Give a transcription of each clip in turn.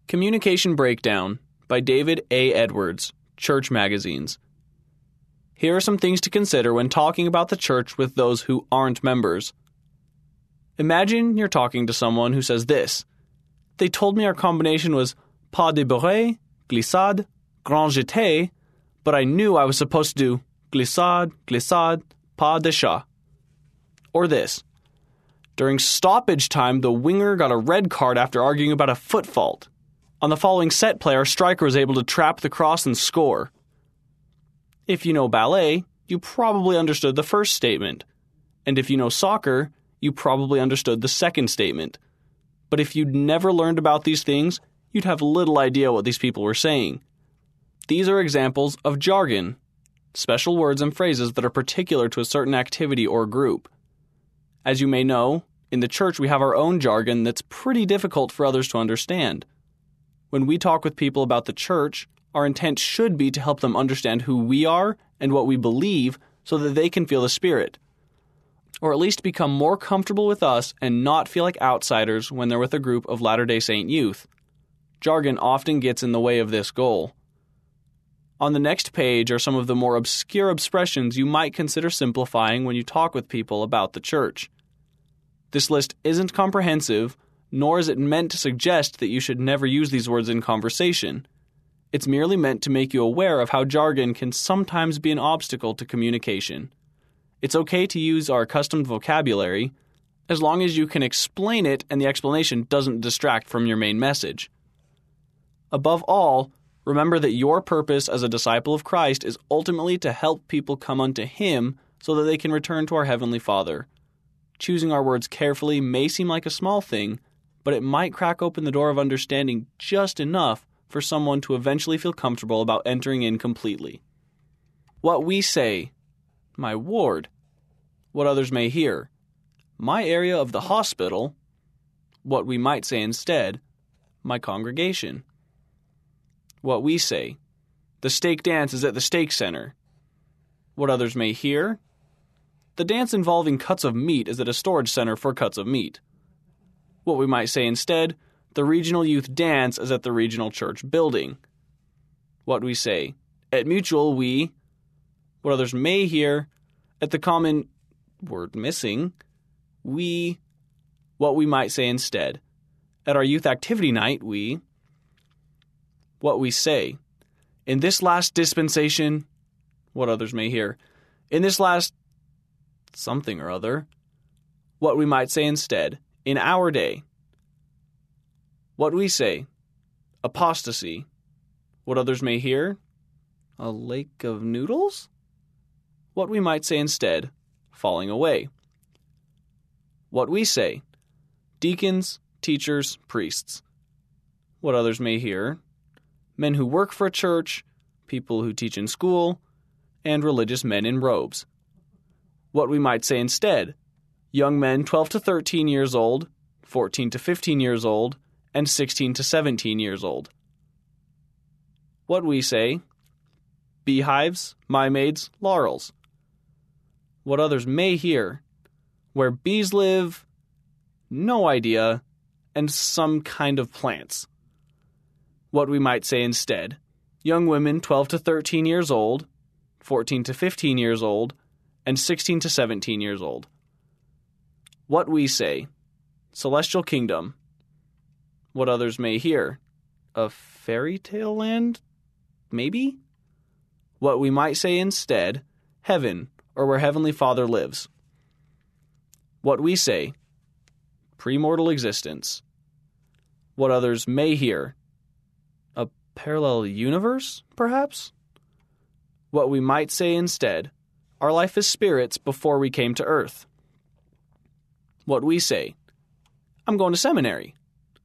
Communication Breakdown by David A. Edwards, Church Magazines. Here are some things to consider when talking about the church with those who aren't members. Imagine you're talking to someone who says this: "They told me our combination was pas de beurre, glissade, grand jeté, but I knew I was supposed to do glissade, glissade, pas de chat." Or this: "During stoppage time, the winger got a red card after arguing about a foot fault. On the following set play, our striker was able to trap the cross and score." If you know ballet, you probably understood the first statement. And if you know soccer, you probably understood the second statement. But if you'd never learned about these things, you'd have little idea what these people were saying. These are examples of jargon, special words and phrases that are particular to a certain activity or group. As you may know, in the church we have our own jargon that's pretty difficult for others to understand. When we talk with people about the church, our intent should be to help them understand who we are and what we believe so that they can feel the Spirit, or at least become more comfortable with us and not feel like outsiders when they're with a group of Latter-day Saint youth. Jargon often gets in the way of this goal. On the next page are some of the more obscure expressions you might consider simplifying when you talk with people about the church. This list isn't comprehensive, nor is it meant to suggest that you should never use these words in conversation. It's merely meant to make you aware of how jargon can sometimes be an obstacle to communication. It's okay to use our accustomed vocabulary, as long as you can explain it and the explanation doesn't distract from your main message. Above all, remember that your purpose as a disciple of Christ is ultimately to help people come unto Him so that they can return to our Heavenly Father. Choosing our words carefully may seem like a small thing, but it might crack open the door of understanding just enough for someone to eventually feel comfortable about entering in completely. What we say, my ward. What others may hear, my area of the hospital. What we might say instead, my congregation. What we say, the stake dance is at the stake center. What others may hear, the dance involving cuts of meat is at a storage center for cuts of meat. What we might say instead, the regional youth dance is at the regional church building. What we say, at Mutual we, what others may hear, at the common word missing, we, what we might say instead, at our youth activity night we, what we say, in this last dispensation, what others may hear, in this last something or other, what we might say instead, in our day. What we say, apostasy, what others may hear, a lake of noodles? What we might say instead, falling away. What we say, deacons, teachers, priests. What others may hear, men who work for a church, people who teach in school, and religious men in robes. What we might say instead, young men 12 to 13 years old, 14 to 15 years old, and 16 to 17 years old. What we say, beehives, maids, laurels. What others may hear, where bees live, no idea, and some kind of plants. What we might say instead, young women 12 to 13 years old, 14 to 15 years old, and 16 to 17 years old. What we say, celestial kingdom. What others may hear, a fairy tale land, maybe? What we might say instead, heaven, or where Heavenly Father lives. What we say, premortal existence. What others may hear, a parallel universe, perhaps? What we might say instead, our life as spirits before we came to earth. What we say, I'm going to seminary.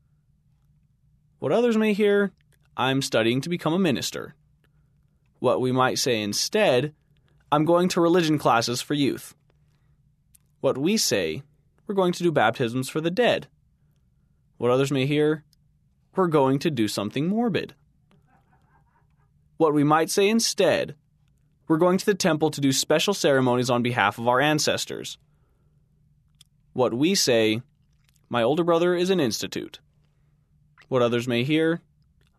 What others may hear, I'm studying to become a minister. What we might say instead, I'm going to religion classes for youth. What we say, we're going to do baptisms for the dead. What others may hear, we're going to do something morbid. What we might say instead, we're going to the temple to do special ceremonies on behalf of our ancestors. What we say, my older brother is an institute. What others may hear,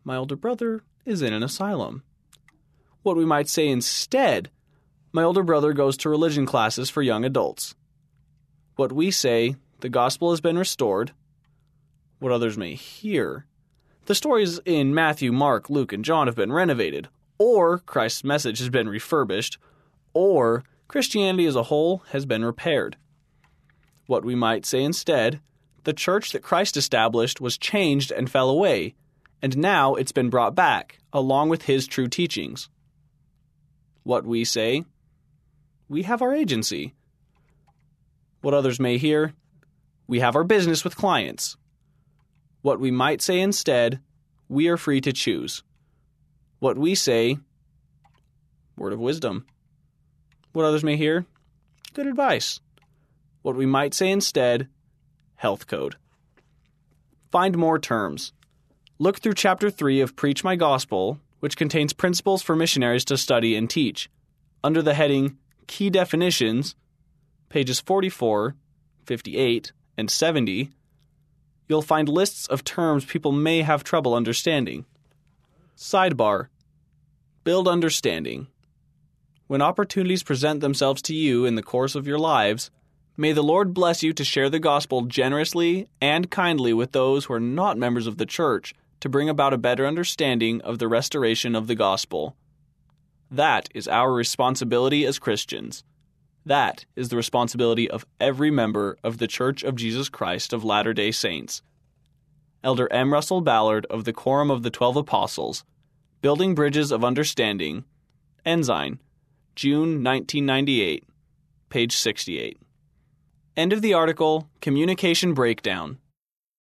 My older brother is in an asylum. What we might say instead, my older brother goes to religion classes for young adults. What we say, the gospel has been restored. What others may hear, the stories in Matthew, Mark, Luke, and John have been renovated, or Christ's message has been refurbished, or Christianity as a whole has been repaired. What we might say instead, the church that Christ established was changed and fell away, and now it's been brought back, along with his true teachings. What we say, we have our agency. What others may hear, we have our business with clients. What we might say instead, we are free to choose. What we say, word of wisdom. What others may hear, good advice. What we might say instead, health code. Find more terms. Look through Chapter 3 of Preach My Gospel, which contains principles for missionaries to study and teach. Under the heading Key Definitions, pages 44, 58, and 70, you'll find lists of terms people may have trouble understanding. Sidebar. Build understanding. When opportunities present themselves to you in the course of your lives, may the Lord bless you to share the gospel generously and kindly with those who are not members of the church to bring about a better understanding of the restoration of the gospel. That is our responsibility as Christians. That is the responsibility of every member of the Church of Jesus Christ of Latter-day Saints. Elder M. Russell Ballard of the Quorum of the 12 Apostles, Building Bridges of Understanding, Ensign, June 1998, page 68. End of the article, Communication Breakdown.